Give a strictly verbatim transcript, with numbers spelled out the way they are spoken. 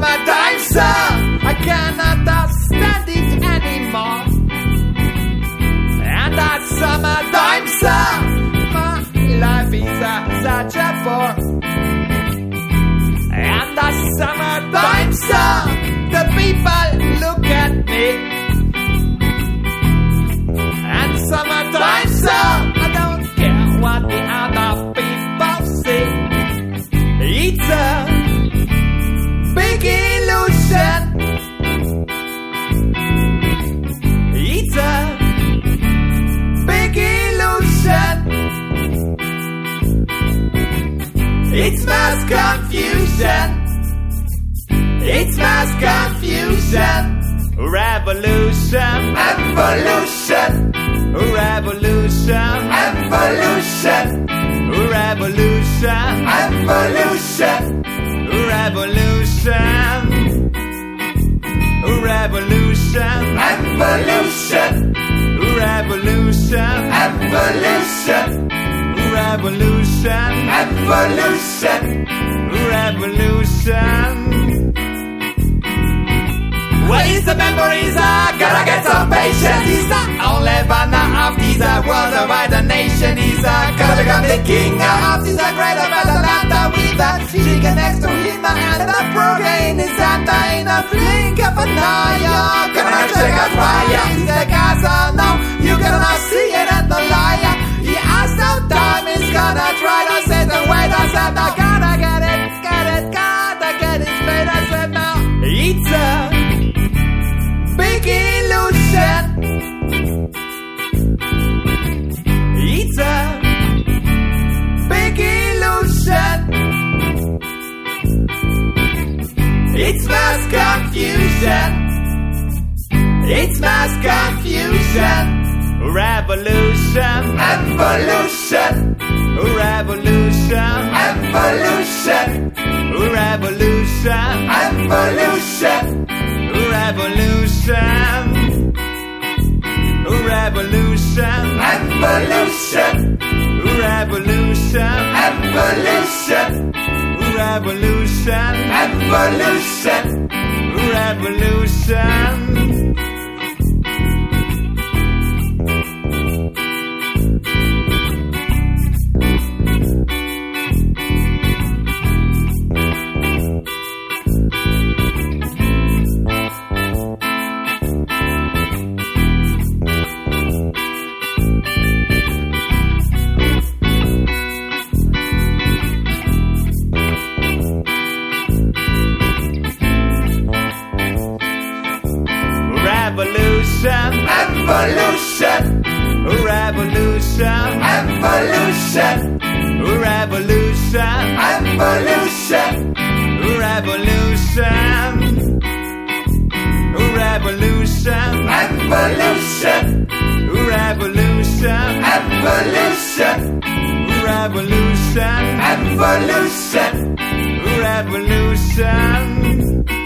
summertime sun. I cannot stand it anymore. And that summertime sun, my life is a, such a bore. And that summertime sun, the people look at me. And summertime sun, I don't care what the other people say. It's a big illusion. It's a big illusion. It's mass confusion. It's mass confusion. Revolution, evolution. Revolution, evolution. Revolution, evolution. Revolution, revolution, evolution. Revolution, evolution. Revolution, evolution. Revolution. What is the memories? I gotta get some patience. He's the only banner of this world over the nation. He's gonna become the king of this great Atlanta with a chicken next to him and the protein is under in a blink of an eye. You're gonna check out fire. He's the castle now. You're gonna see it at the liar. He has no time. He's gonna try to say the way I said I gotta get it, get it, gotta get it straight. I said now it's a big illusion. It's a big illusion. It's mass confusion. It's mass confusion. Revolution, evolution. Revolution, evolution. Revolution, evolution. Revolution, revolution, evolution. Revolution, evolution. Revolution, evolution. Revolution. Revolution, evolution. Revolution, evolution. Revolution, evolution. Revolution, revolution, evolution. Revolution, evolution. Revolution, evolution. Revolution.